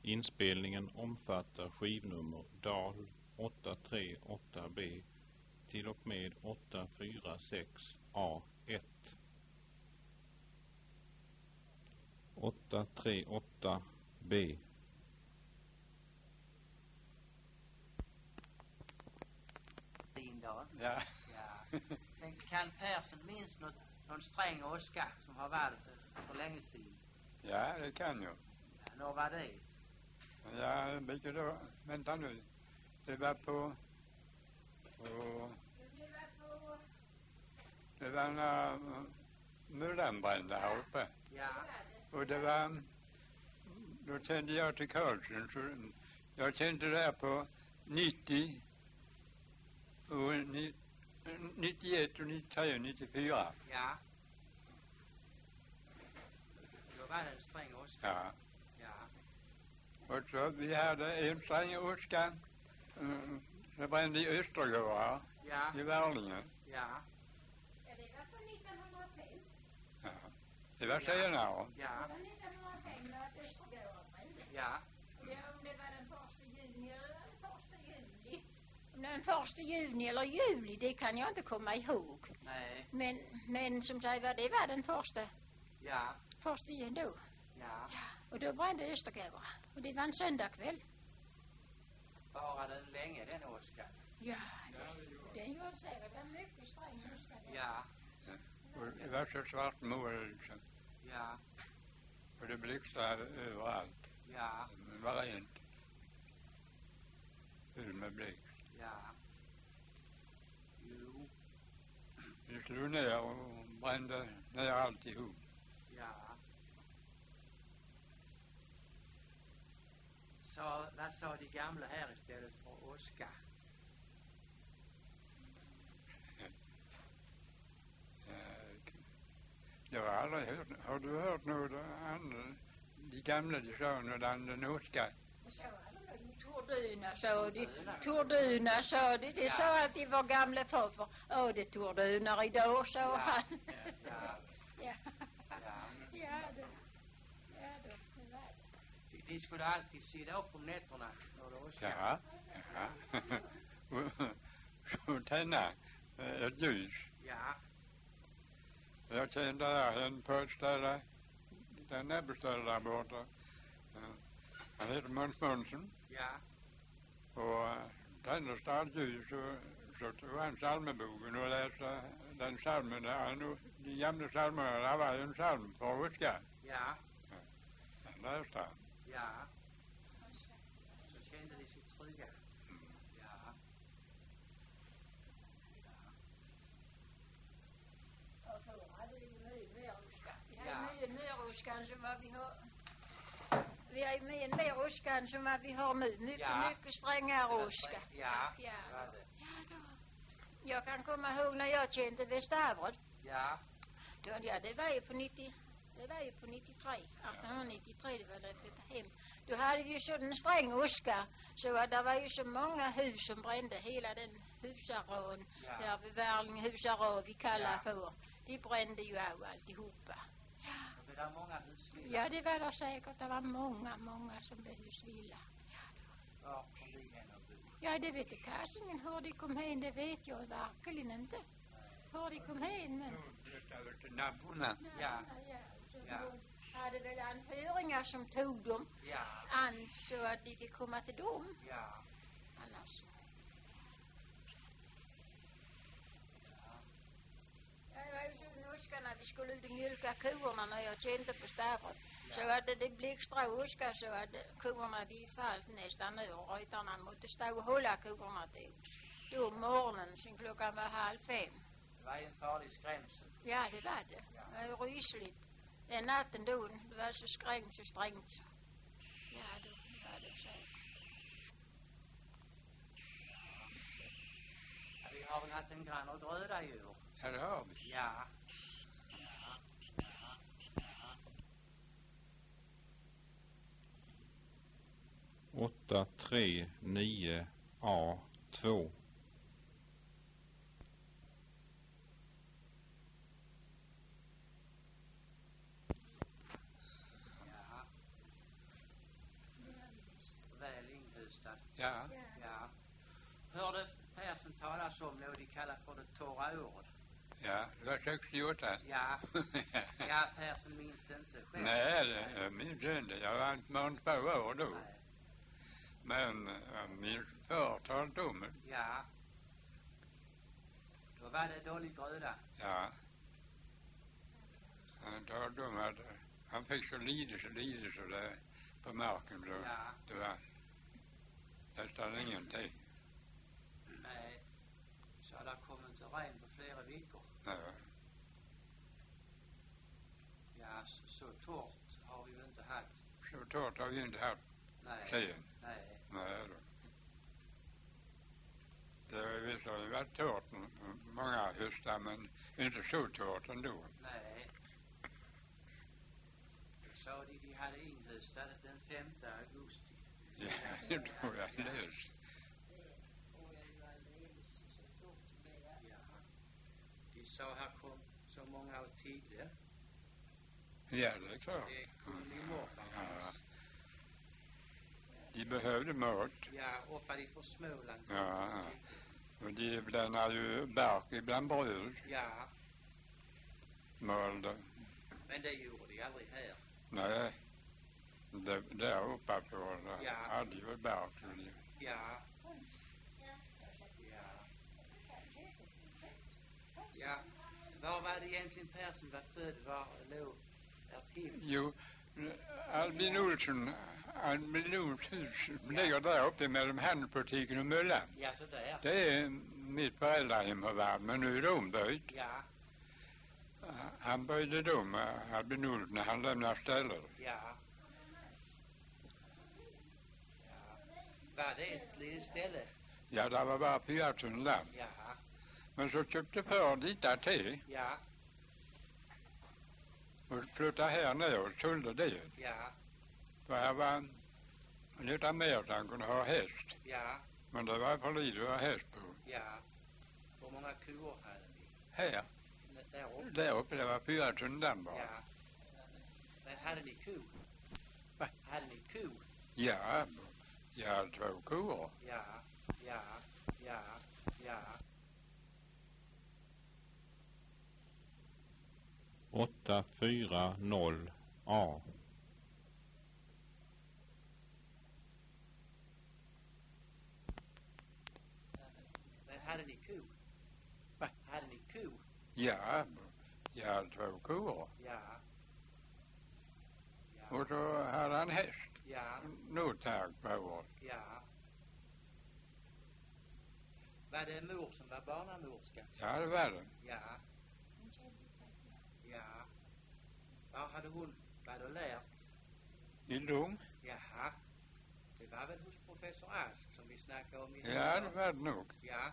Inspelningen omfattar skivnummer DAL 838B till och med 846A1. 838B. Lindahl. Ja. Ja. Kan Persson minns någon sträng åska som har varit för länge sedan? Ja, det kan jag. Ja, när var det? Ja, vilket då? Vänta nu. Det var det var när myllan brände här uppe. Ja. Och det var, då kände jag till Karlsson, så jag kände där på 90 och 91 och 93 och 94. Ja. Då var det en sträng åska. Ja. Ja. Och så vi hade en sträng åska. Det brände i Östergård Ja. i Värlinge. Ja. Ja, det var på 1905. Ja. Det var senare. Ja. Det var 1905 när Östergård brände. Ja. Och om det var den 1 juni eller den 1 juli. Om det var den 1 juni eller juli, det kan jag inte komma ihåg. Nej. Men som sagt var, det var den första Ja. juni då. Ja. Ja, och då brände Östergård. Och det var en söndagkväll. Bara den länge den åskan. Ja, det gjorde säkert. Det var mycket sträng åska. Ja. Och det var så svart mål liksom. Ja. Och det blixtrade överallt. Ja. Men var rent. Full med blixt. Ja. Jo. Vi slog ner och brände ner alltihop. Ja. Så vad sa de gamla här istället för åska? Jag har aldrig hört. Har du hört något annat? De gamla, de sa något annat än åska. Torduna sa de. Torduna sa de. Det sa att de var gamla farfar. Åh, det tordunar idag, sa han. Ja. Ja. Ja. Ja, det var det. De skulle alltid sitta upp om nätterna när det åskade. Ja. Och tända ett ljus. Ja. Jag kände där en på ett ställe, den näbbställe där borta. Han heter Måns Månsson. Ja. Och tände starkt ljus och så tog han psalmeboken och läste den psalmen där. De gamla psalmerna, där var ju en psalm för åska. Ja. Den läste han. Ja. Så kände de sig trygga. Ja. Och förr hade vi mycket mer åska. Vi Ja. har mycket mer åskan som vad vi har. Vi har mycket mer åskan som vad vi har nu. Mycket strängare åska. Ja. Ja. Det var det. Ja då. Jag kan komma ihåg när jag kände Västavret. Ja. Då, ja, det var ju på 93. 1893 det var det jag flyttade hem. Då hade vi ju sådan sträng åska så att det var ju så många hus som brände. Hela den husarån där vid Värlinge husarå vi kallar för. De brände ju av alltihopa. Ja. Och det var många husvilla. Ja, det var det säkert. Det var många som blev husvilla. Var kom vi hen och bo? Ja, det vet jag kassingen. Hur de kom hem, det vet jag verkligen inte. Hur de kom hem, men... Flyttade till nabborna. Ja. Så Ja. de hade väl anhöriga som tog dem Ja. an så att de fick komma till dem. Ja. Annars. Jag var ju så åska när vi skulle ut och mjölka korna när jag kände på Stavret. Så att det blixtra åska så att korna de fallt nästan ur och ryttarna måste stå och hålla korna till oss. Då morgonen sen klockan var 4:30. Det var en farlig skrämsel. Ja, det var det. Det var ju rysligt. Den natten då, det var så strängt så. Ja, då var det säkert. Ja, vi har väl haft en grann och röda djur. Ja, det har vi. Ja. 839A2. Ja. hörde Persson talas om vad de kallar för det torra året. Ja, det var 68. Ja, ja, Persson minns det inte själv. Nej, jag minns inte. Jag var inte mer än 2 år då. Nej. Men jag minns förtalet om det. Ja. Då var det dålig gröda. Ja. Han talade om att han fick så lidelse där på marken då. Ja. Det var nästan ingenting. Nej. Så det kom inte regn på flera veckor. Nej. Ja, så torrt har vi väl inte haft. Så torrt har vi inte haft Nej. sen. Nej. Nej då. Det har visserligen varit torrt många höstar, men inte så torrt ändå. Nej. Så de hade inhöstat den 5 augusti. Ja, det tror jag läst. Ja. De sa här kom så många och tiggde. Ja, det är klart. Det kunde i morgon. Ja. De behövde mat. Ja, uppe ifrån Småland. Ja. Och de blandar ju bark ibland bröd. Ja, Malde. men det gjorde de aldrig här. Nej. Där uppe på där Ja. hade ju bark. Så de, Ja. Ja. Ja. Var var det egentligen Persson var född? Var låg där till? jo, Albin Olssons hus ligger där uppe mellan handelsbutiken och möllan. Ja, så där. Det är mitt föräldrahem har varit, men nu är det omböjt. Ja, Han böjde dem, Albin Olsson, när han lämnade stället. ja. Ja. Var det ett litet ställe? Ja, det var bara 4 000 land. Ja, Men så köpte för lite till ja, och flyttade här ner och sålde det. ja, För här var lite mer så han kunde ha häst. ja, Men det var för lite att ha häst på. ja. Hur många kor hade ni? Här, Där uppe? där uppe, det var 4 000 land bara. Ja. Men hade ni ko? Va? Hade ni ko? Ja, jag hade 2 kor. Ja, ja, ja, ja. 840A. Men hade ni ko? Va? Hade ni ko? Ja, jag hade 2 kor. Ja. Ja. Och så hade han häst. Ja, Nåtag på år. ja. Var det mor som var barnamorska? Ja, det var det. Ja. Ja. Vad hade hon? Vad hade lärt? I Lund. Jaha. Det var väl hos professor Ask som vi snackade om i Ja, det var det nog. Ja.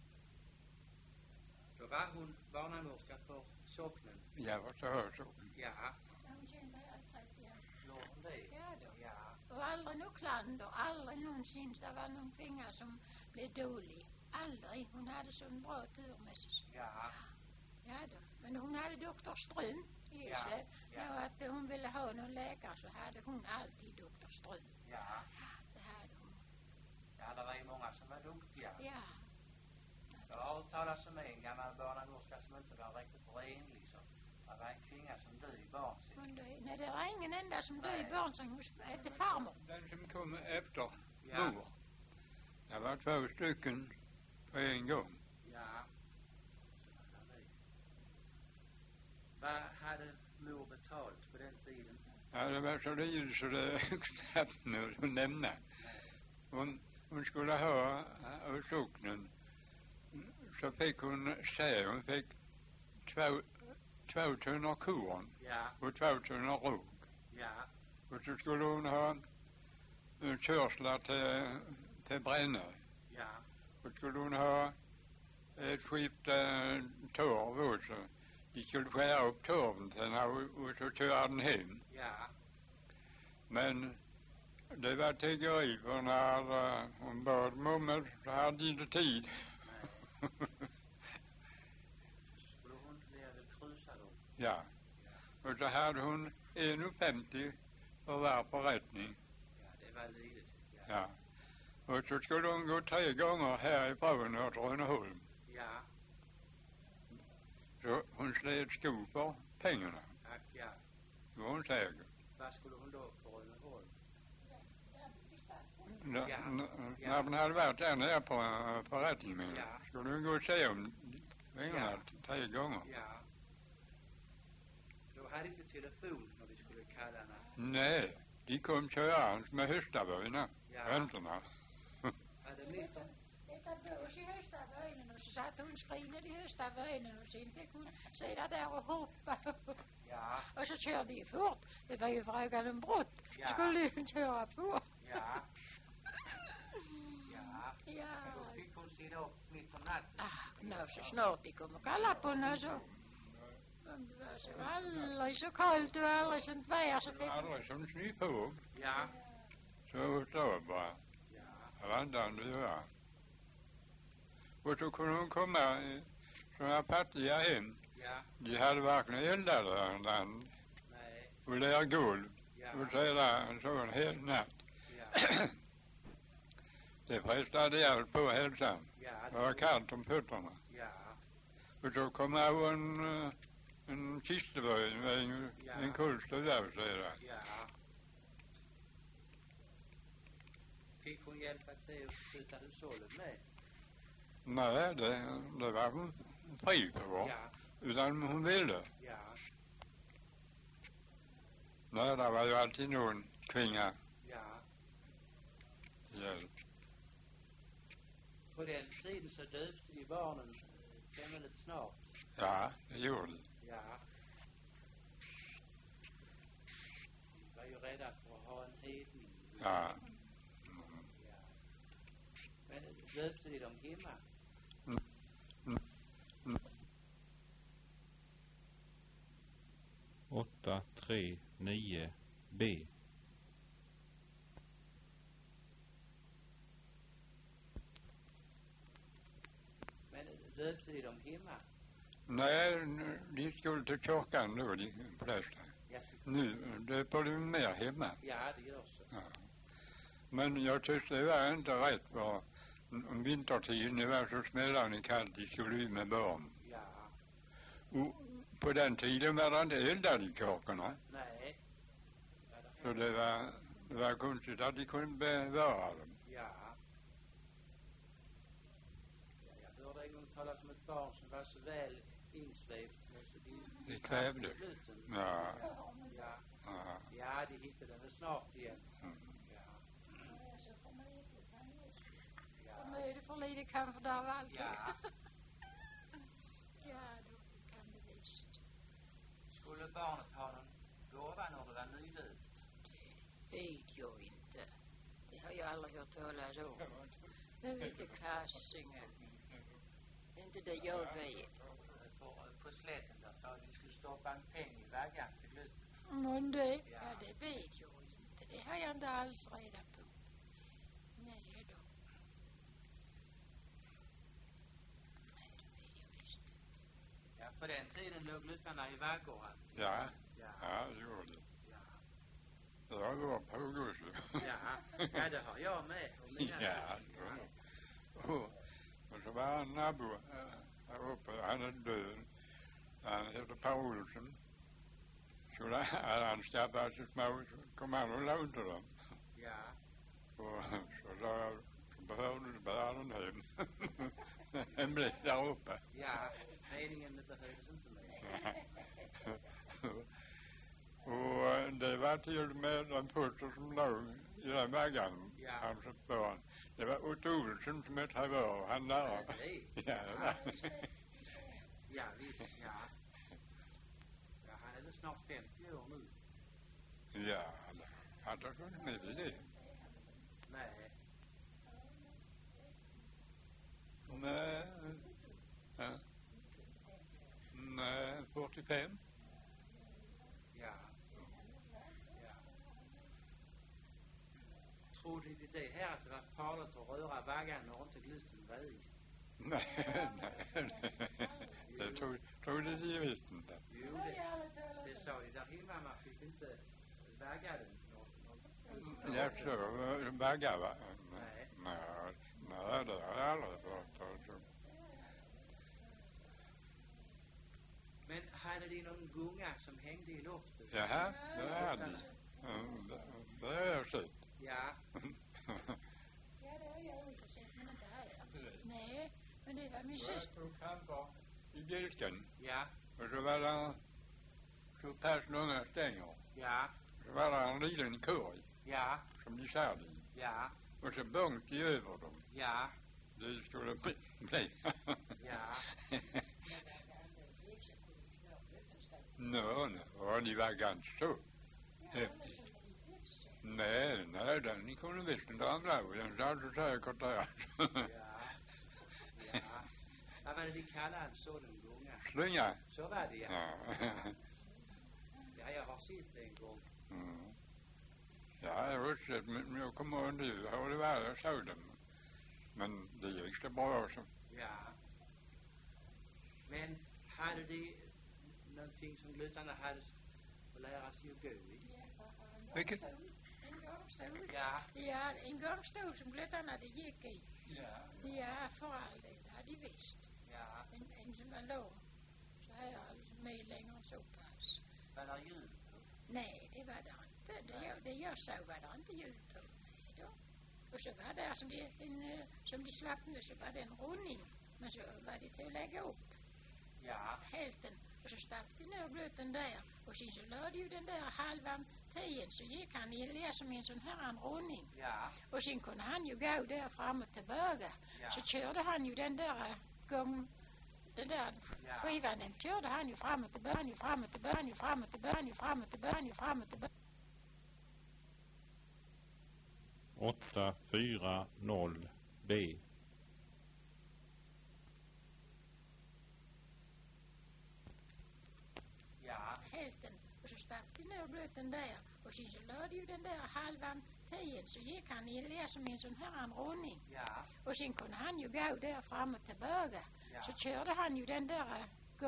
Då var hon barnamorska för socknen. Jag var så hör så. Ja. Hon kände allt rätt, ja. Gjorde hon det? Ja då. Ja. Och aldrig något klander, aldrig någonsin det var någon kvinna som blev dålig. Aldrig. Hon hade så en bra tur med sig. Ja. Ja då. Men hon hade doktor Ström i Eslöv. Ja. När att hon ville ha någon läkare så hade hon alltid doktor Ström. Ja. Ja, det hade hon. Ja, det var ju många som var duktiga. Ja. Jag har hört talas om en gammal barnamorska som inte var riktigt ren liksom. Det var en kvinna som dog i barnsäng. Hon dog. Nej, det var ingen enda som dog i Nej. barnsäng hos farmor. Den som kom efter Ja. mor. Det var 2 stycken på en gång. Ja. Så var det. Vad hade mor betalt på den tiden? Ja, det var så litet så det är knappt något att nämna. Hon skulle ha av socknen så fick hon säga hon fick 2 tunnor korn Ja. och 2 tunnor råg. Ja. Och så skulle hon ha körslar till bränna. Ja. Och skulle hon ha ett skifte torv också. De skulle skära upp torven sen och så köra den hem. Ja. Men det var tiggeri för när hon bad mummel så hade de inte tid. Så skulle hon leva krusa dem. Ja. Och så hade hon 1,50 för var förrättning. Ja, det var litet. Ja. Ja. Och så skulle hon gå 3 gånger härifrån åt Rönneholm. Ja, Så hon sled skog för pengarna. tack ja. Det var hon säker. Vad skulle hon då på Rönneholm? När hon hade varit där nere på rättningen Ja. skulle hon gå och se om pengarna 3 gånger. Ja. Då hade inte telefon när de skulle kalla henne. Nej, de kom körandes med höstavöjna, Ja. räntorna. Hade mitt om... Detta blås i höstavöjnen och så satt hon skrinade i höstavöjnen och sen fick hon sitta där och hoppa. Ja, Och så körde de fort. Det var ju frågan om brott. Ja. Skulle de köra på. ja. Ja. Ja. Då fick hon sitta upp mitt om natten. Nå, så snart de kom och kallade på henne så. Men det var så aldrig så kallt och aldrig sånt väder så fick hon. Aldrig som snöpåg, Ja, så stod bara. ja, Det var inte annat att göra. Och så kunde hon komma i sådana fattiga hem. ja, De hade varken eldade nej, och där golv. ja, Och sedan så en hel natt. ja, Det frestade hjälp på hälsan. ja, Det var kallt om fötterna. ja, Och så kom här en kisteböj med en kulstöv där sedan. ja. Fick hon hjälpa till att skjuta hushållet med? Nej, det var hon fri för. Ja, Utan hon ville. ja, Nej, det var ju alltid någon kvinga ja. hjälp. På den tiden så döpte de barnen tämligen snart. Ja, det gjorde de. Ja. De var ju rädda för att ha en hedning. Ja. Ja. Men döpte de dem hemma? 839B. Men döpte de dem hemma? Nej, de skulle till kyrkan då, de flesta. Ja, Nu döper de mer hemma. ja det gör så. Ja. Men jag tyckte det var inte rätt för om vintertiden det var så smällande kallt, de skulle ut med barn. Ja, Och på den tiden var det inte eldad i kyrkorna. nej. Ja, Så det var konstigt att de kunde bevara dem. Ja. Ja, jag hörde en gång talas om ett barn som var så väl insvevt. Så De kvävde. gluten. Ja. Ja. Ja. Ja, de hittade den snart igen. Mm. Ja. För mycket för lite kanske där var allt. Ja. Ja, då kan det visst. Skulle barnet ha någon gåva när det var nydöpt? Det vet jag inte. Det har jag aldrig hört talas om. Men lite kassingen. Inte det jag vet. På slätten där sa de skulle stoppa en peng i vaggan till gluten. Men det? Ja. Ja, det vet jag inte. Det har jag inte alls reda på. Nej då. Nej, det vet jag visst inte. Ja, på den tiden låg glutarna i vaggor. Ja. Ja. Ja, det gjorde det. Ja. Det har gått på Gusse. Ja, det har jag med. Och mina Ja, syskon med. och så var han nabo här uppe, han är död. Han heter Per Olsson. Så där hade han skaffat sig små, så kom han och lånade dem. Ja, Och så sa jag, så behövde du bära den hem. Den blev där uppe. ja, meningen behövdes inte mer. Och det var till och med den första som låg i den vaggan, Ja. hans barn. Det var Otto Olsson som är travör, han där. Nej. Ja, det var. Ja, visst, ja. Ja, han är väl snart 50 år nu. Ja, han hade kunnat med i det. Nej. Nej, ja. Nej, 45. Ja. Ja. Trodde de det här att det var farligt att röra vaggan när inte gluten var i? Nej, det trodde de visst inte. Jo, det sa de där hemma. Man fick inte vagga den. Jag så, bagga va? Nej. Nej. Ja, det har jag aldrig fått. Alltså. Men hade de någon gunga som hängde i loftet? Jaha, det hade de. Det har jag sett. Ja. Ja, det har jag också sett, men inte här. Nej, men det var min Jag syster. tog kampar i Gilken. Ja. Och så var det så pass långa stänger. Ja. Så var det en liten korg Ja. som de satt i. Ja. Och så bunkt de över dem. Ja. Det skulle bli. Ja. Nå, och de var ganska så häftigt. Nej, den kunde visst inte andra. Den satt så säkert där. Ja. Ja. Vad var det de kallade en sådan gunga? Slinga. Så var det, ja. Ja. Ja, jag har sett det en gång. Mm. Ja, jag har sett, men jag kommer ihåg nu har det varit jag såg dem. Men det gick så bra också. Ja. Men hade de någonting som glutarna hade att lära sig att gå i? Vilket? En gångstol. Ja. Ja, en gångstol som glöttarna det gick i. Ja. Ja, för all del, det hade de visst. Ja. En som var lång. Så här, liksom mil längre än så pass. Var det ljud på? Nej, det var det inte. Det jag såg var det inte ljud på. Nej då. Och så var det som de slapp nu så var det en rundning. Men så var det till att lägga upp Ja. hälften. Och så stack de ner blöten där. Och sen så lade ju den där halvan tiden så gick han i som en sån här en rundning. Ja. Och sen kunde han ju gå där fram och tillbaka. Ja. Så körde han ju den där Ja. skivan, den körde han ju fram och tillbaka, fram och tillbaka, fram och tillbaka, fram och tillbaka, fram och tillbaka. 840 B. Ja. Hälften. Och så stack de ner blöten där. Och sen så lade ju den där halvan tiden så gick han i som en sån här en rundning. Ja. Och sen kunde han ju gå där fram och tillbaka. Ja. Så körde han ju den där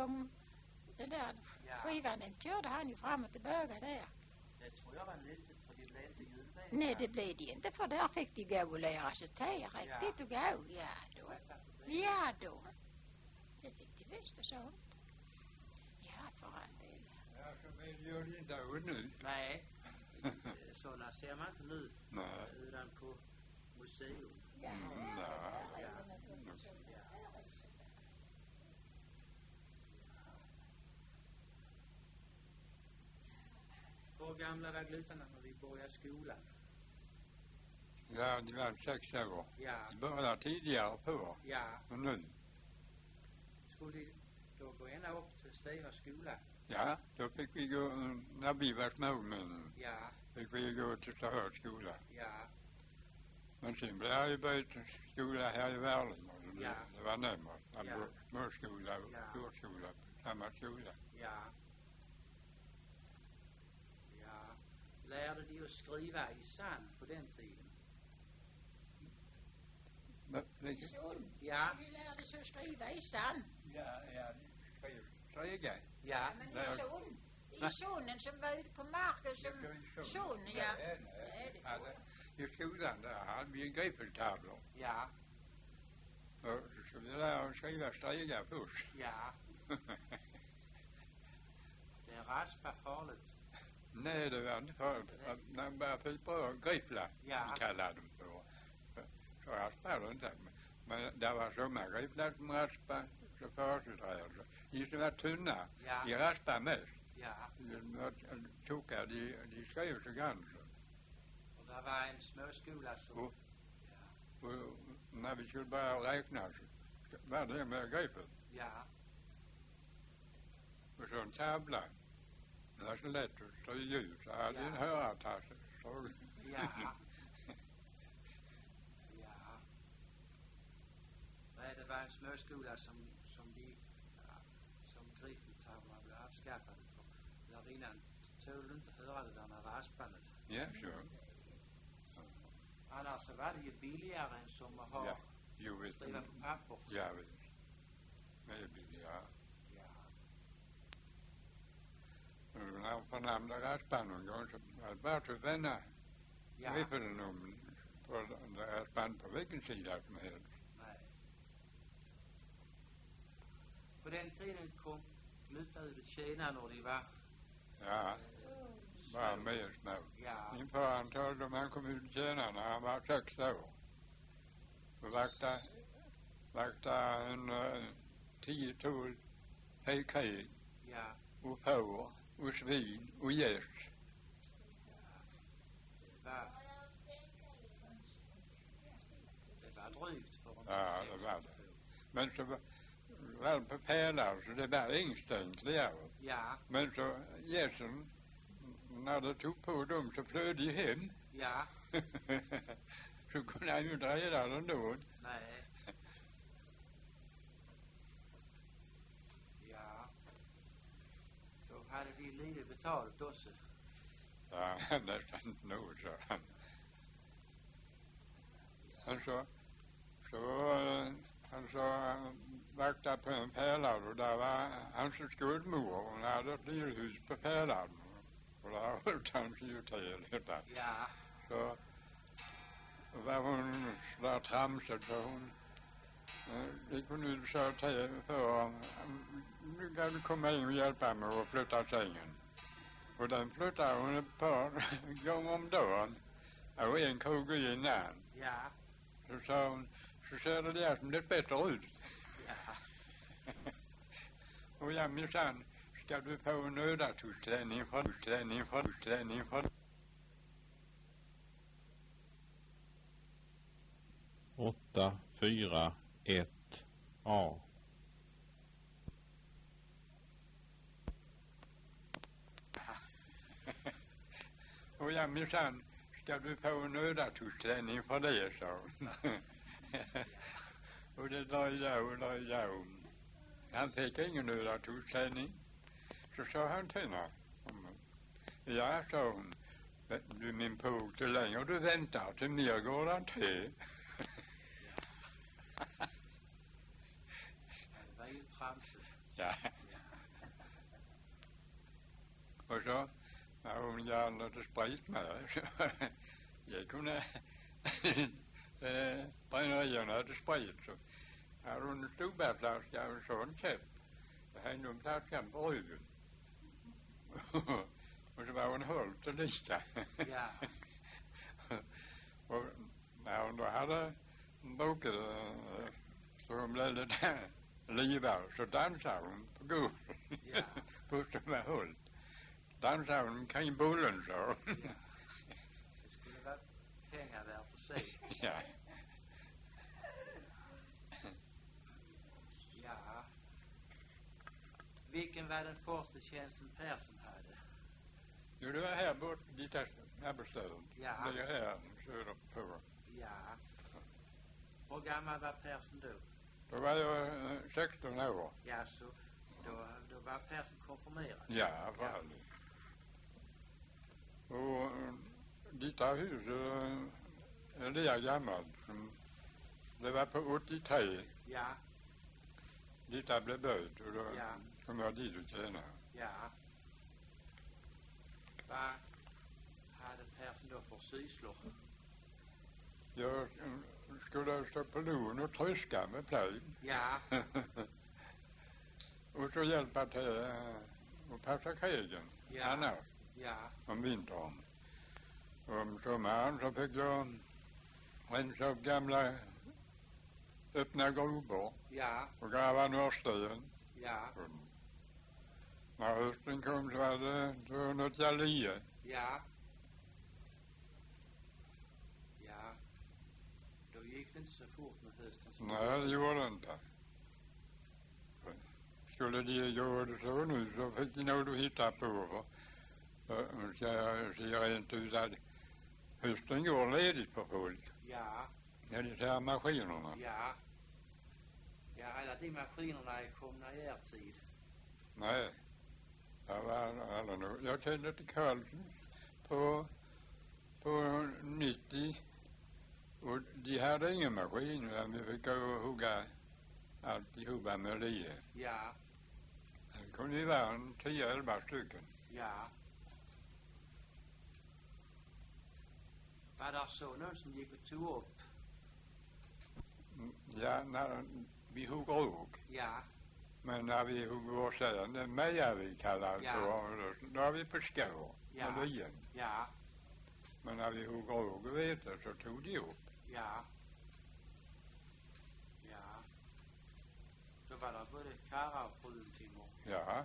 Ja. skivan, den körde han ju fram och tillbaka där. Det tror jag var nyttigt för det blev inte ljudvägar. Nej, det blev det inte, för där fick de gå och lära sig till riktigt och gå. Ja då. Ja då. Det fick de visst och sånt. Ja, för all del. Ja, så vill jag inte ha nu. Nej. Sådana ser man inte nu. Nej. Utan på museum. Ja, Nej. Hur gamla var glutarna när vi började skolan? Ja, det var 6 år. Ja. Det började tidigare på. Ja. Men nu. Skulle de då gå ända upp till Stena skola? Ja, då fick vi gå, när vi var småmän, Ja. fick vi gå till högskola. Ja. Men sen blev jag ju bytt skola här i Världen. Ja. Det var närmare. Ja. Småskola och Ja. storskola på samma skola. Ja. Ja. Lärde de att skriva i sand på den tiden? Vilket? Ja. Vi lärde sig att skriva i sand. Ja, Sträga. Ja. Men Nej. i sonen som var ute på marken som son, ja. Nej, det tror jag. I skolan där hade vi griffeltavlor. Ja. Och så skulle vi lära oss skriva sträga först. Ja. Det är raspa farligt. Nej, det var inte för att när man började pipa griffla, Ja. vi kallade dem för. Så raspade det inte. Men det var sommargrifflar som raspade så föruträdde. De som var tunna, Ja. de raspade mest. Ja. De tjockare, de skrev så ganska. Och det var en småskola som... Och, och när vi skulle börja räkna så var det med griffel. Ja. Och så en tavla. Det var så lätt att stryka ut. Så hade Ja. en hörartass. Så... Ja. Ja. Nej, det var en småskola som griffeltavlorna blev avskaffade för. Där innan tål du inte höra det där när raspandet. Ja, så. Annars så var det ju billigare än som att ha Ja. Jo, visst. skriva på papper. Ja, visst. Med billigare. Ja. Och när jag förnamnade raspan någon gång så var det bara till vänner. Ja. Griffeln om på raspan på vilken sida som helst. på den tiden kom flytta ut i Kina när de var... Ja, var mer små. Ja, Min far han talade om han kom ut i Kina när han var 6 år. Och vakta en 10-12 hejkrig ja, och får och svin och gäss. det var drygt för en Ja, det var det. Men så var det på pelare så det var instängt där. Ja, Men så gässen, när det tog på dem så flög de hem. ja, Så kunde han ju inte reda den då. nej. Ja, då hade vi lite betalt också. Ja, nästan inte nog, så han. Han så vaktade på en pärlad och där var hans skuldmor. Hon hade ett lillhus på pärladen. Och där höll han sig ju till detta. Ja, Så var hon där tramsad för hon gick hon ut och sa till för nu kan du komma in och hjälpa mig att flytta sängen. Och den flyttade hon ett par gånger om dagen. Och en krog innan. ja, Så sa hon, så ser det där som det bättre ut. ja, Och jag minsann, ska du få en nödatosträning för 8, 4, 1, A. Och jag minsann, ska du få en nödatosträning för det, sa hon. Och det dröjde. Han fick ingen nödatosträning. Så sa han till henne. Ja, sa hon. Du min påg, till längre du väntar till mer går det till. det var ju tramsigt. Ja. Och så när hon gärna sprit med så jag kunde bränneriarna hade sprit så hade hon en storbärflaska och en sån käpp. Jag hängde om flaskan på ryggen. Och så var hon hållt och lika. Ja, Och när hon då hade druckit så hon blev lite livare så dansade hon på golvet. Ja. Först hon var hållt. Dansade hon kring bullen så. ja. Det skulle vara pengar värt att se. Ja. Ja. Vilken var den första tjänsten Persson hade? Jo, det var här bort dit här bostaden. Ja. Det är här söder på. Ja. Hur gammal var Persson då? Då var jag 16 år. Ja, så då var Persson konfirmerad. Ja, för all. Och dit här huset är det gammalt. Det var på 83. Ja, Dit här blev böjd och då Ja. kom jag dit och tjänade. ja. Vad hade Persson då för sysslor? Jag skulle stå på lån och tröska med plöjd. Ja, Och så hjälpa till att passa krigen. Ja. Annars ja, om vintern. Och om sommaren så fick jag rensa upp gamla öppna gruvor ja, och gräva norrsten. ja, När hösten kom så var det då något jalie. ja. Ja, då gick det inte så fort med hösten. som Nej, det gjorde det inte. Skulle de göra det så nu så fick de nog hitta på. Och ska jag säga rent ut att hösten går ledigt för folk. Ja, När de ser maskinerna. ja. Ja, alla de maskinerna är komna i er tid. Nej. Jag var alla nog. Jag kände till Karlsson på 90. Och de hade ingen maskin utan vi fick gå och hugga alltihopa med lie. Ja, Det kunde ju vara 10-11 stycken. ja. Var det så någon som gick och tog upp? Ja, när vi hugger råg Ja, Men när vi går sen, det meja vi kallar Ja. då har vi på skår. Ja. Med lyen. Ja, Men när vi hugger råg och vete så tog de upp. ja. Ja. Då var det både karra och fruntimmer. Ja.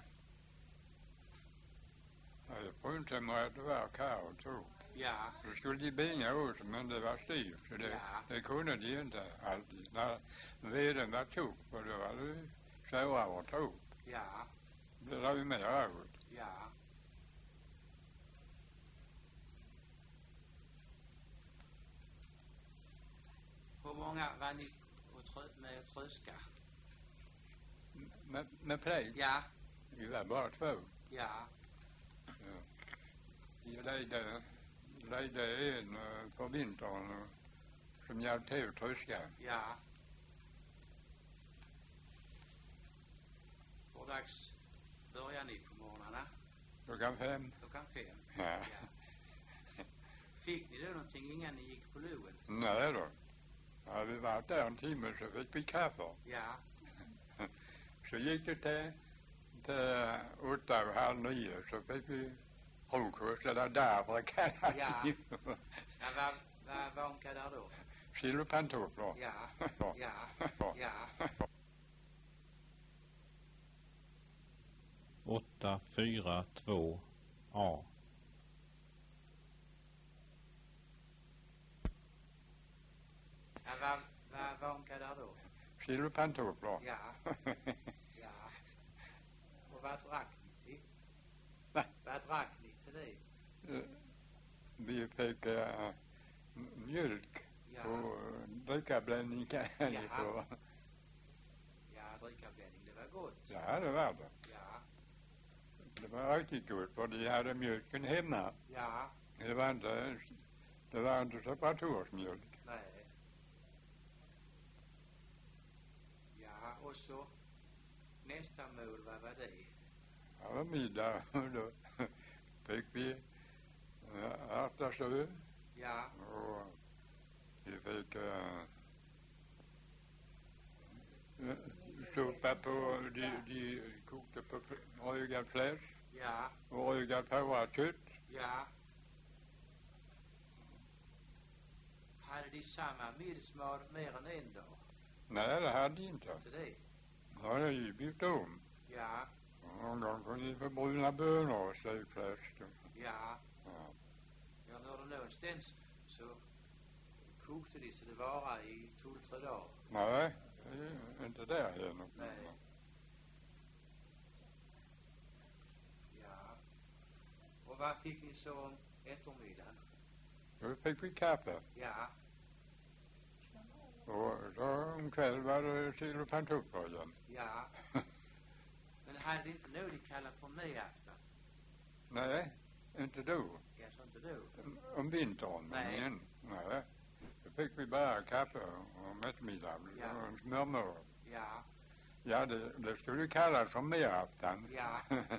Ja, fruntimmer att det var kar och tog. Ja, Då skulle de binga åt men det var styrt. Så det, Ja. det kunde de inte alltid. När veden var tog och då var det svårare att ta upp. ja, Det var ju mer åt. ja. Hur många var ni med att tröska? Med plöjd? Ja, Vi var bara 2. ja, De lejde en på vintern som hjälpte till att tröska. ja. Hur dags börjar ni på morgnarna? 5:00. 5:00. Ja. Ja. Fick ni då någonting innan ni gick på loen? Nej då. Hade vi varit där en timme så fick vi kaffe. Ja, Så gick det till 8, 8:30 så fick vi frukost eller där för att kalla Ja. det. ja vad vankar där då? Silverpantoflor. Ja, ja, ja. 842A. Ja, vad vankar där då? Silverpantoflor. Ja, ja. Och vad drack ni till? Va? Vad drack ni till det? Vi fick mjölk Ja, och drickablandning kan ni Jaha. få. ja, drickablandning, det var gott. Ja, det var det. Ja, Det var riktigt gott för de hade mjölken hemma. ja, Det var inte separatorsmjölk. nej. Ja, och så nästa mål, vad var det? Det var middag och då fick vi ärtasö Ja, och vi fick soppa på, de kokte på rögad fläsk ja, och rögad pårakött. ja. Hade de samma middagsmål mer än en dag? Nej, det hade de inte. Inte det? Det hade ju bytt om. Ja, Någon gång kunde de få bruna bönor och stekfläsk. ja. Ja. Jag hörde någonstans så kokte de så det var i 2-3 dagar. Nej, det är inte där igen. Nej. Ja. Och vad fick ni så om eftermiddagen? Då fick vi kaffe. Ja, Och så om kväll var det silverpantoflor igen. ja. Men hade det inte något de kallar för medafton? Nej, inte då. Ja, så inte då? Om vintern. Nej. Men, nej. Då fick vi bara kaffe om eftermiddagen Ja. och en smörmål. Ja, Ja, det skulle kallas för merafton. ja.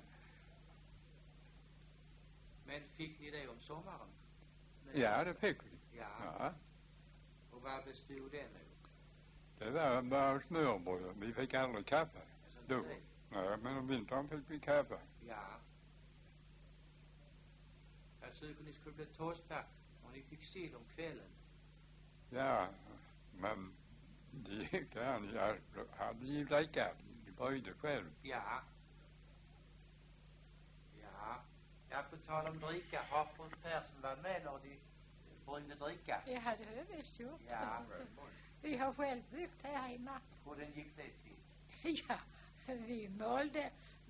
Men fick ni det om sommaren? Ja, det fick vi. Ja. Ja. Och vad bestod det med? Det var bara smörbröd. Vi fick aldrig kaffe. Alltså, inte Då. det? Nej, men om vintern fick vi kaffe. Ja. Jag tycker ni skulle bli tosta om ni fick sill om kvällen. Ja, men det gick an. Jag hade ju drickat. De brydde själv. Ja. Ja. Jag får tala om dricka. Har fru Persson varit med när de bryggde dricka? Jag hade visst gjort. Ja. Vi har själv byggt här hemma. Hur den gick det till? Ja, vi malde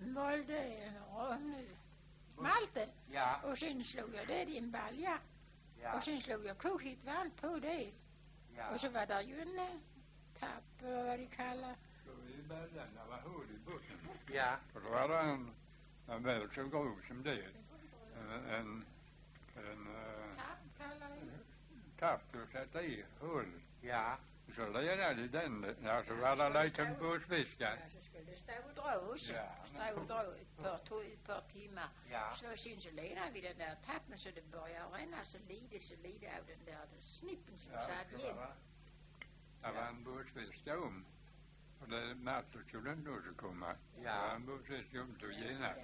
malten. Ja. Och sen slog jag det i en balja. Ja. Och sen slog jag kokhett vatten på det. Ja. Och så var det ju en tapp, eller vad de kallar. Så i början, det var hål i botten. Ja. Och då var det en väl så grov som det. En Tapp kallar de. tapp att sätta i hål. Ja. Så ledde de den. Ja, så var det lite båsfiskar. Ja, så skulle det stå och dra också. Ja. Stå och dra ett par timmar. Ja. Så sen så ledde vi den där tappen så det började ränna så lite av den där snippen som satt igen. Det var en båsfiska För det Martin skulle inte också komma. Ja. Han måste skumt och gena.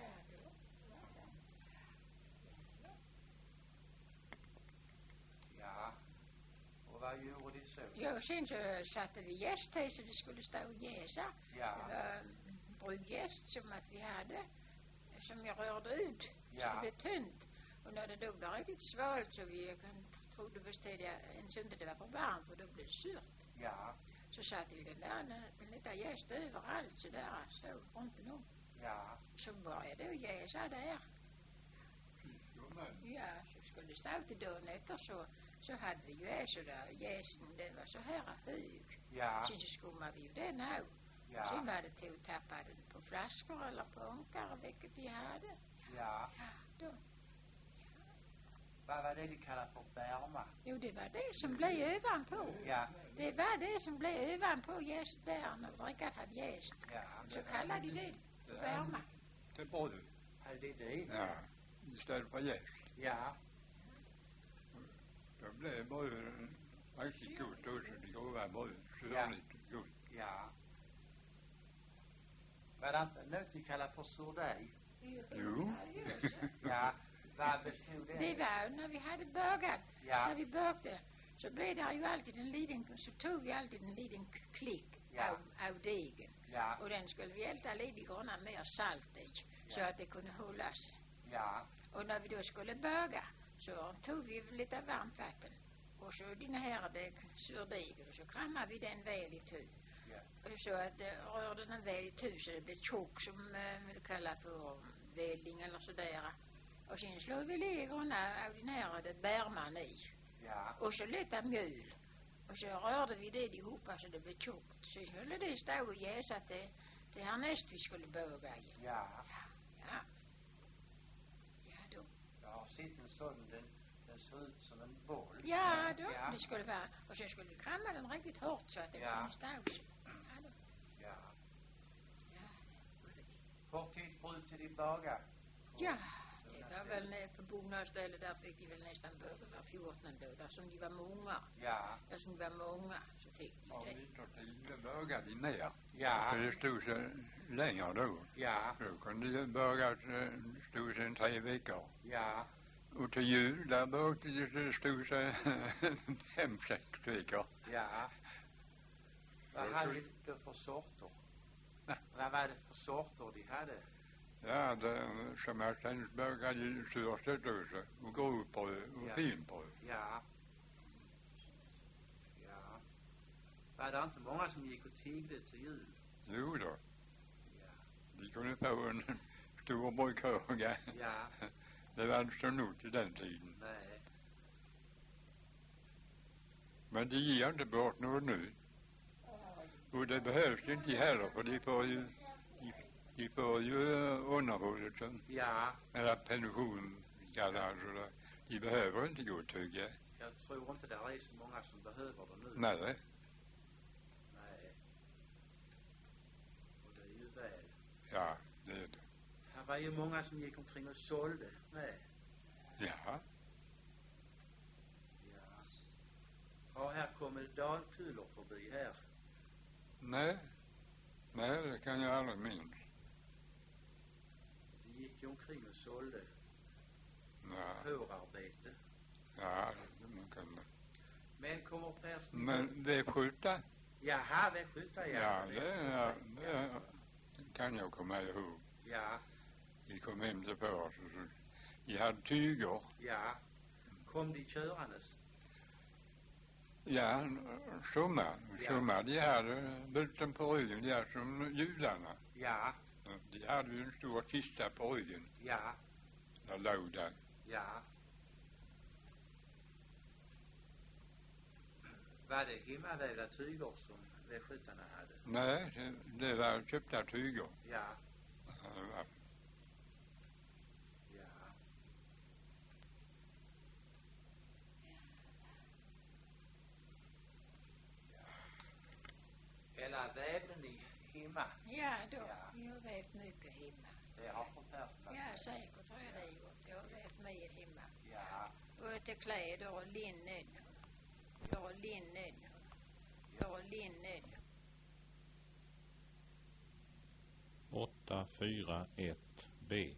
Ja. Och vad gjorde de så? Ja, och sen så satte vi jäst här så det skulle stå och jäsa. Ja. Det var bryggjäst som att vi hade, som jag rörde ut. Så Ja. det blev tunt. Och när det då blev riktigt svalt så vi trodde bestämde jag ens inte det var för varmt för då blev det surt. Ja. Så satte vi den lite jäst överallt så där så runt om. Ja. Så började det jäsa där. Ja, så skulle det stå till dagen efter så hade det ju så där jäsen, den var så här hög. Ja. Sen så skummade vi ju den av. Ja. Sen var det till att tappa den på flaskor eller på ankar, vilket de hade. Ja. Ja, då. Vad var det de kallar för bärma? Jo, det var det som blev ovanpå. Ja. Det var det som blev ovanpå jäst där när drickat hade jäst. Ja. Så kallade de det för värma. Till bröd. Hade det det? Ja. Istället för jäst. Ja. Då blev bröden riktigt gott också. Det grova bröd. Syrligt gott. Ja. Var det inte något de kallar för surdej? Jo. Ja. Vad bestod det? Det var när vi hade bögat. Ja. När vi bögde så blev det ju alltid en liten, så tog vi alltid en liten klick Ja. av degen. Ja. Och den skulle vi älta lite grann mer salt i så att det kunde hålla sig. Ja. Och när vi då skulle böga så tog vi lite varmt vatten. Och så den här surdegen och så krammade vi den väl i tu. Ja. Så att rörde den väl i tu så det blev tjock som vi kallar för välling eller sådär. Och sen slog vi legorna av den här bärman i. Ja. Och så lite mjöl. Och så rörde vi det ihop så det blev tjockt. Så skulle det stå och jäsa till härnäst vi skulle böga i. Ja. Ja. Ja då. Jag har sett en sån, den ser ut som en boll. Ja då. Ja. Det skulle vara. Och så skulle vi kramma den riktigt hårt så att det Ja. kunde stå sig. Ja då. Ja. Ja, det skulle vi. Hur tid brukade de baga? Ja, det var väl på bonadsstället där fick de väl nästan böga var 14 då. Där som de var många. Ja. Där som de var många så tyckte Ja, de det. vintertid började de mer. Ja. För det stod så längre då. Ja. Då kunde de börja stod sen 3 veckor. Ja. Och till jul där började de så det stod så 5-6 veckor. Ja. Vad hade de då för sorter? Vad var det för sorter de hade? Ja, det som jag sen började surset också. Och grovbröd och Ja. finbröd. Ja. Ja. Var det inte många som gick och tiggde till jul? Jo då, Ja. de kunde få en stor brödkorg. Ja. Det var inte så nog till den tiden. Nej. Men de ger inte bort något nu. Och det behövs inte heller för de får ju underhållet som, Ja. eller pension kallas det. De behöver inte gå och tygga. Jag tror inte det är så många som behöver det nu. Nej. Nej. Och det är ju väl. Ja, det är det. Här var ju många som gick omkring och sålde. Nej. Ja, Ja. Ja, här kommer dalkullor förbi här. nej. Nej, det kan jag aldrig minnas. De gick ju omkring och sålde Ja, hårarbete. ja, man kan det. Men kommer Persson... Men V70? Jaha, västgöta, Ja, det kan jag komma ihåg. Ja, Vi kom hem till för oss och så, de hade tyger. ja. Kom de körandes? Ja, sommar. Ja. Sommar, de hade bulten på ryggen, de som judarna. Ja, De hade ju en stor kista på ryggen, ja, där låg där. ja. Var det hemmavävda tyger som västgötarna hade? Nej, det var köpta tyger. Ja, Ja, det var. ja. Eller vävde ni hemma? Ja då. Ja. Vi har vävt mycket hemma. Det har fru Persson varit Ja, med. säkert har jag det gjort. Jag har vävt med hemma. Ja, Och till kläder och linnen. Jag har linnen. Jag har linnen. 841B.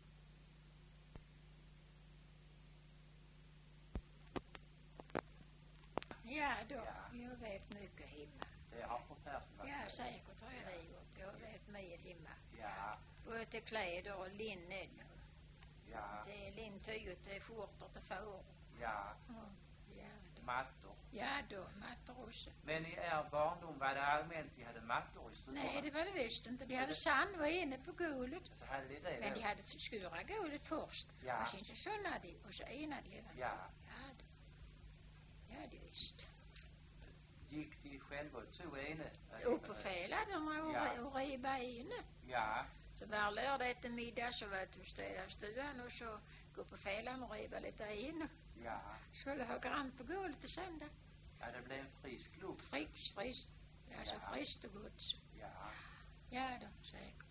Ja då, jag vet mycket hemma. Det har fru Persson varit Ja, med. säkert har jag det gjort. Jag vet med hemma. Ja, Både till kläder och linnen. ja, Till lintyg och till skjortor till får. ja. Ja då. Mattor. Ja då, mattor också. Men i er barndom var det allmänt de hade mattor i stugorna? Nej, det var det visst inte. De hade sand var inne på golvet. Så hade de det Men då? de hade skurat golvet först. Ja. Och sen så sunnade de och så enade de hela. Ja. Ja, då. Ja, det visst. Gick de själva och tog ene? Upp på fäladerna och, Ja. och reba inne. Ja, Så var lördag eftermiddag så var det att städa stugan och så gå på fälan och reba lite inne. ja. Skulle ha grant på golvet till söndag. Ja, det blev en frisk luft. Friskt. Ja, så Ja. friskt och gott. Så. Ja, Ja då, säkert.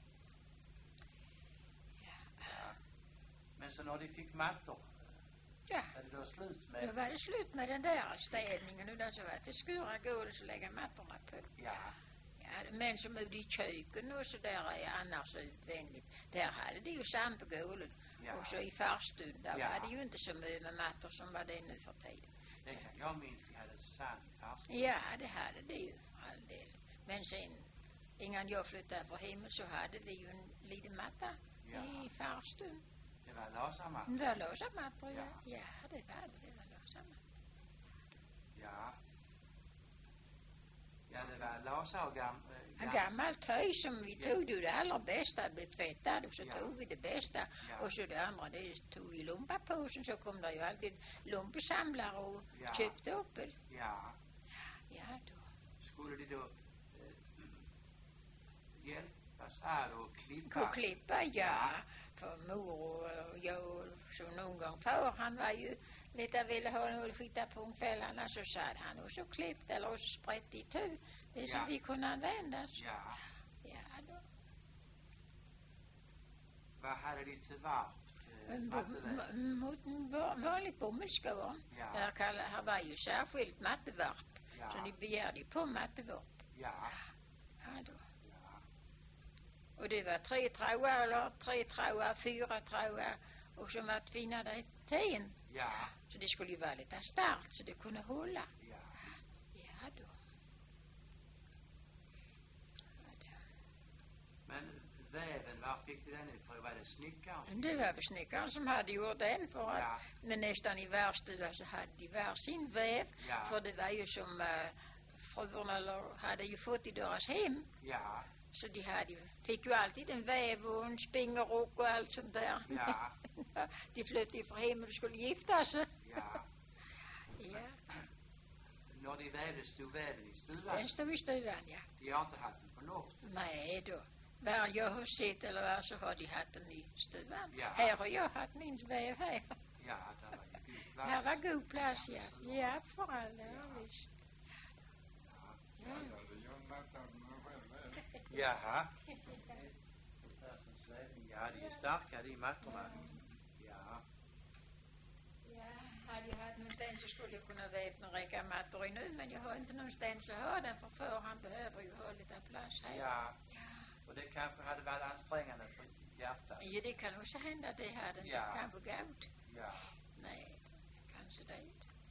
ja. Men så när de fick mattor, Ja. var det då slut Då med? var det slut med den där städningen och då så var det skura golvet och lägga mattorna på. Ja, Ja, men som ute i köken och så där är annars utvändigt. Där hade de ju sand på golvet. ja. Och så i farstun, där Ja. var det ju inte så mycket med mattor som var det nu för tiden. Det kan jag minns, de hade sand i farstun. Ja, det hade de ju för all del. Men sen, innan jag flyttade för himmel så hade vi ju en liten matta Ja. i farstun. Det var lasamattor. Det var låsamattor, ja. Ja. Ja, det var låsamattor. Ja. Ja, det var lasa och En gammal töj som vi tog det allra bästa, blev tvättad och så Ja. tog vi det bästa. Ja. Och så det andra, det tog vi i lumpapåsen, så kom det ju alltid lumpesamlare och Ja. köpte upp det. Ja. Ja då. Skulle de då hjälpas här och klippa? På klippa, ja. För mor och jag, så någon gång för han var ju lite ville ha något skita på kvällarna så satt han och så klippte eller så sprätt i tu. Det som Ja. vi kunde använda. Så. Ja. Ja då. Vad hade de till varp? Mot en vanlig bomullsskor. Ja. Här var ju särskilt mattevarp. Ja. Så de begärde ju på mattevarp. Ja. Ja då. Ja. Och det var 3 trådar eller 3 trådar, 4 trådar och så var tvinnade i ten. Ja. Så det skulle ju vara lite starkt så det kunde hålla. Ja. Ja då. Ja då. Men väven, var fick du den ifrån? Var det snickaren? Det var väl snickaren som hade gjort den för att, Ja. men nästan i varstugan så hade de var sin väv. Ja. För det var ju som fruarna hade ju fått i deras hem. Ja. Så de hade ju, fick ju alltid en väv och en spingerrock och allt sånt där. Ja. De flyttade ju för hem och de skulle gifta sig. Ja. Ja, När de vävde stod väven i stuvan? den stod i stugan, ja. De har inte haft den på loftet? Nej då. Var jag har sett eller var så har de haft den i stugan. Ja. Här har jag haft min väv här. Ja, där var ju god plats. Här var god plats, ja. Ja, för all del, Ja. visst. Ja. Ja. Jaha. Ja, de är starka, de mattorna. Ja. Ja, hade jag haft någonstans så skulle jag kunna väva en räcka mattor i nu, men jag har inte någonstans att ha den för han behöver ju ha lite plats här. Ja. Ja. Och det kanske hade varit ansträngande för hjärtat. Ja, det kan också hända att det hade inte Ja. kanske gått. Ja. Nej, kanske det.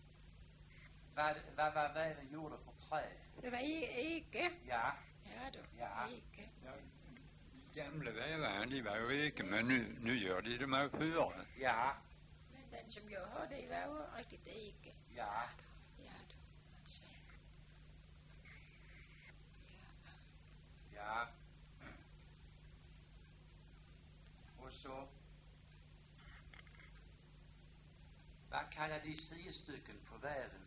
Vad var väven gjord för trä? Det var eke. Ja. Ja då, Ja. eke. Ja, gamla vävarna, de var ju eke, men nu gör de här fyra. Ja. Men den som jag har, det var ju riktigt eke. Ja. Ja då, man säger. Ja. Ja. Och så... Vad kallar de stycken på väven?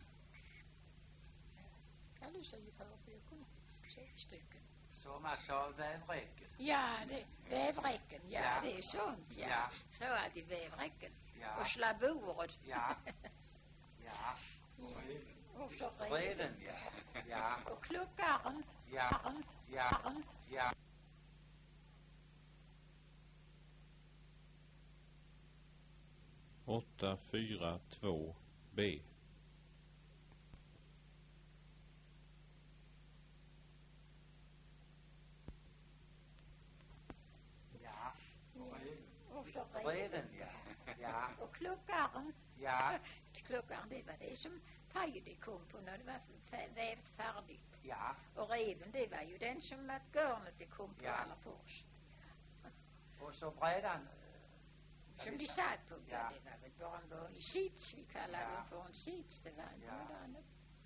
Kan du säga för jag kunde se stycken. Som man sa vävräcket. Ja, det, vävräcken, ja, Ja. det är sånt, ja. Ja. Så alltid vävräcken. Ja. Och slaburet. Ja. Ja. Och så Reven, ja. Ja. Och kluckaren. Ja. Ja. Ja. Åtta, 4, 2, B. klockaren. Ja, Klockaren, det var det som Tajde kom på när det var vävt färdigt. ja, Och reven, det var ju den som att garnet det kom på Ja. allra först. och så brädan. Som de satt på, Ja. det var väl bara en vanlig sits. Vi kallade Ja. det för en sits, det var inte Ja. något annat.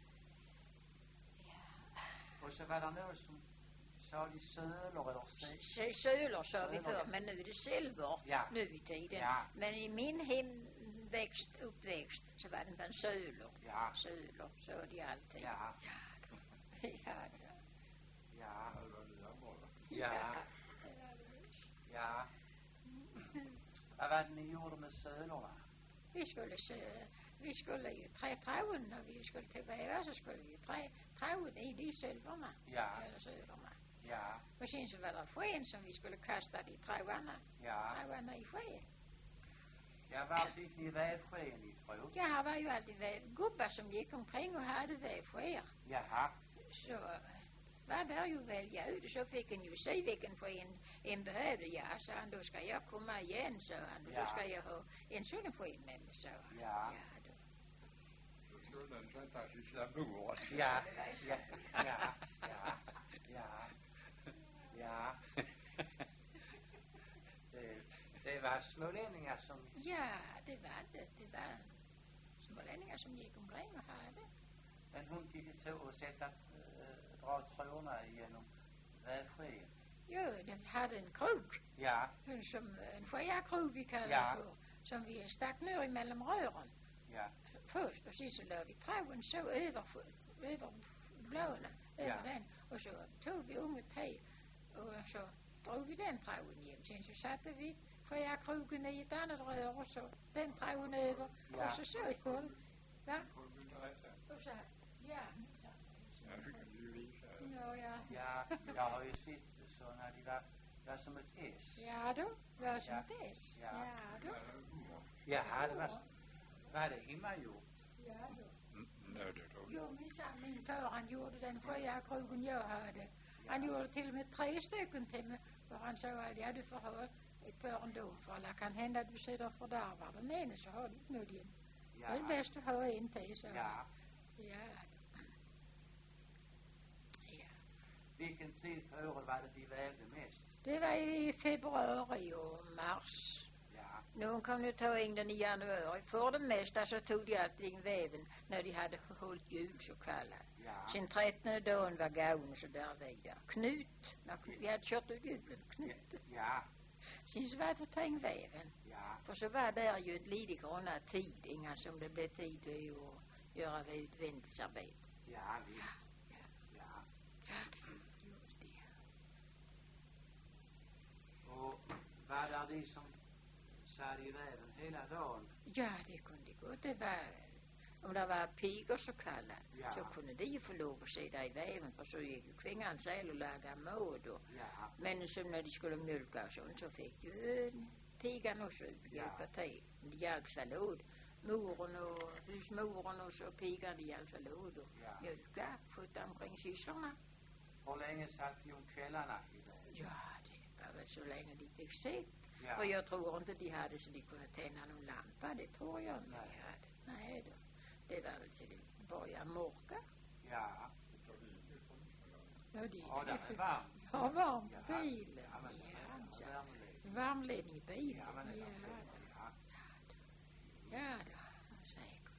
Och så var det någon som sa de söler eller Söler sa vi Söler, förr, ja. men nu är det silver Ja. nu i tiden. Ja. Men i min uppväxt så var det en söler. Ja. Söler, sa de alltid. Ja, Ja, ja, ja. ja, ja. Vad var det ni gjorde med sölerna? Vi skulle ju trä tråden när vi skulle till väva, så skulle vi trä tråden i de silverna. Ja. Eller söderna. Ja, Och sen så var det sken som vi skulle kasta de trådarna. ja. Trådarna i sken. Ja, var fick ni vävsken ifrån? Ja, här var ju alltid gubbar som gick omkring och hade vävskär. Jaha, Så var där ju välja ut, så fick en ju se vilken sken en behövde. Ja, sa han, då ska jag komma igen, sa han. Då Ja. ska jag ha en sådan sken med mig, sa han. Ja. Då. Då skulle den sättas i slaburet. ja, ja, ja, ja, ja, ja. Det var smålänningar som... Ja, det var det. Det var smålänningar som gick omkring och hade. Men hon fick ju ta och dra trådarna genom vävsken. Jo, den hade en krok. Ja, En skeakrok vi kallar Ja. det för. Som vi stack ner emellan rören. ja, Först och sen så la vi tråden så över bladen, över Ja. den. Och så tog vi om ett te och så drog vi den tråden igen. Sen så satte vi skeakroken i ett annat rör och så den tråden över. Ja. Och så gjorde vi. Va? Får du berätta? Och så här. Ja. Ja, det kan du ju visa. Ja. ja. Jag har ju sett sådana, de var som ett S. Ja då, det var som Ja. ett S. Ja. Ja då. Ja, det var det hemmagjort. Ja då. Nej, det tror jag. Jo, minsann, min far han gjorde den skeakroken jag hade. Han gjorde till och med 3 stycken till mig. För han sa att ja, du får ha ett par ändå. För alla kan hända att du sitter och fördärvar den ene så har du inte något igen. Det är Ja, bäst att ha en till, så. ja. Ja. Ja. Vilken tid på året var det de vävde mest? Det var i februari och mars. Ja, Någon kan ju ta in den i januari. För det mesta så tog de alltid in väven när de hade hållit jul så kallat. ja, Sen 13 dagen var gången så där vidare. Knut, när vi hade kört ut julen, Knut. ja, Sen så var det att ta in väven. ja, För så var där ju ett lite grann tid, inga som det blev tid till att göra utvändighetsarbete. ja, visst. Ja. Ja. Ja, det gjorde det. Och var det de som satt i väven hela dagen? Ja, det kunde gå. Det var, om det var pigor så kallat, Ja. så kunde de få lov att sitta i väven, för så gick ju kvinnan själv och laga mat. Ja, Men som när de skulle mjölka och sånt så fick ju pigan också hjälpa till. De hjälps väl åt. Moren och husmoren och så pigan, de hjälps väl åt och Ja. mjölka, skjuta omkring sysslorna. hur länge satt de om kvällarna i väven? Ja, det var väl så länge de fick sitt. Ja. För jag tror inte de hade så de kunde tända någon lampa, det tror jag inte Nej. de hade. Nej då. Det var väl till det började mörka. Ja, Ja, det ja, det är varmt. Ja, varmt i Ja, bilen. ja, men Ja, det så. är värmeledning. Varmledning i bilen. Ja, men det är Ja, ja. ja då, säkert.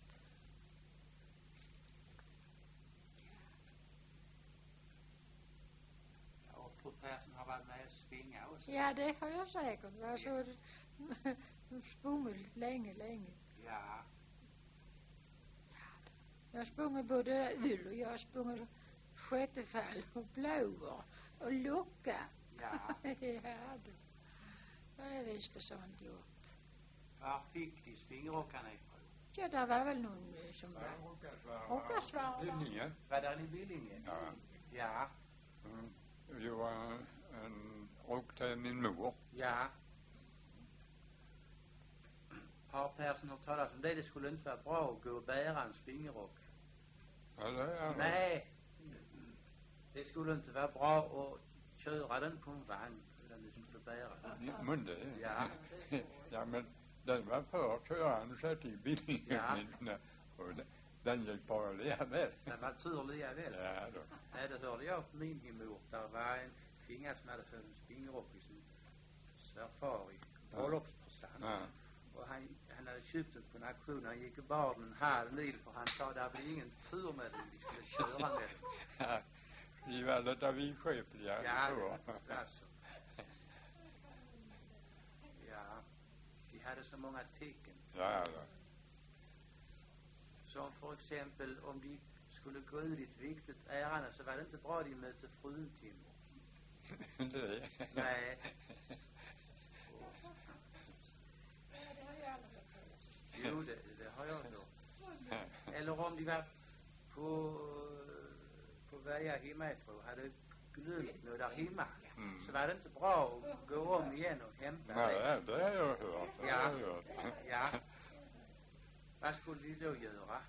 Ja, och fru Persson har varit med och svinga också. Ja, det har jag säkert. Jag såg sprungit länge. Ja, Jag har sprungit både ull och jag har sprungit skötefall och blåor och lucka. ja. Ja, då. Jag visste sånt gjort. Var fick de springrockarna ifrån? Ja, där var väl någon som var Råkasvarva. Linje. Var det i Billinge? Ja. Ja, Det var en rock till min mor. ja. Har Persson hört talas om det? Det skulle inte vara bra att gå och bära en springrock. Ja, det är Nej, det skulle inte vara bra att köra den på en vagn, utan du skulle bära den. Men det... Ja. Ja, men Den var för köraren satt i bilen. Ja. Och den gick bara att leva med. Den var turliga väl. Ja då. Nej, det hörde jag på min hemort. Där var en kvinna som hade fått en springrock i sin svärfar i bröllopspresent. Ja. Och han hade köpt den på en auktion. Han gick och bar den en halv mil för han sa det blir ingen tur med den. Vi skulle köra med den. Ja. Vi var lite vidskepliga. Ja, så. alltså. Ja, de hade så många tecken. Ja då. Som för exempel om de skulle gå ut i ett viktigt ärende så var det inte bra de mötte fruntimmer. Det. Nej. Jo, det har jag hört. Eller om de var på vägar hemifrån hade glömt något där hemma. Så var det inte bra att gå om igen och hämta det. Nej, det har jag hört. Det har jag hört. Ja. Vad skulle de då göra?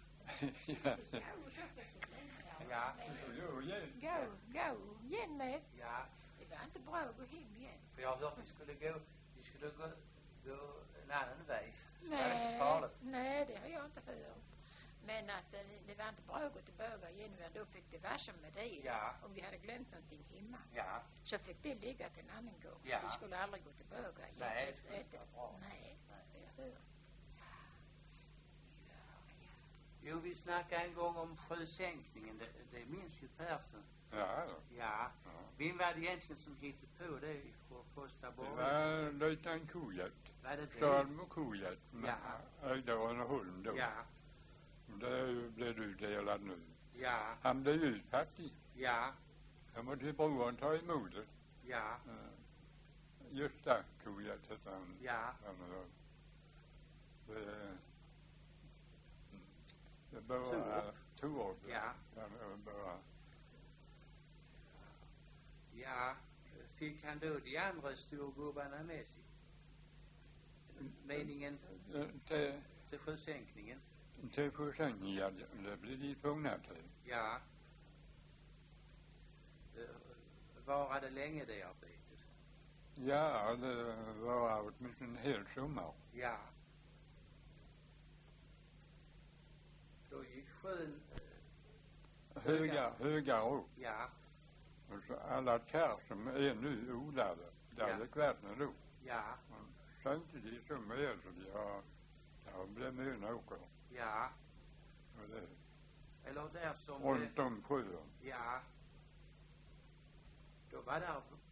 Ja. Jo, igen. Gå igen med. Ja. Det var inte bra att gå hem igen. För jag har hört att de skulle gå en annan väg. Så det är inte farligt. Nej, det har jag inte hört. Men att det var inte bra att gå tillbaka igen, utan då fick det vara som med det. Ja. Om vi hade glömt någonting hemma. Ja. Så fick det ligga till en annan gång. Ja. Vi skulle aldrig gå tillbaka igen. Nej, det skulle inte vara bra. Nej, jag hör. Jo, vi snackade en gång om sjösänkningen. Det minns ju Persson. Ja då. Ja. Ja. Vem var det egentligen som hittade på det för första Det borgen? var löjtnant Kojat. Var det det? Salmo Kojat. Ja. Ägde Rönneholm då. Ja. Det blev utdelad nu. Ja. Han blev utfattig. Ja. Jag måste brorn ta emot det. Ja. Gösta Kojat hette han. Ja. Det började Torup. Ja. Ja. Fick han då de andra storgubbarna med sig? Meningen till sjösänkningen? Till sjösänkningen, ja, det blev de tvungna till. Ja. Varade länge det arbetet? Ja, det var åtminstone en hel sommar. Ja. Då gick sjön höga upp. Ja. Och så alla kär som är nu odlade, där gick vattnet upp. Ja. Sänkte de så med så de blev myna åker. Ja. Och det, Eller där som... runt om sjön. Ja. Då var det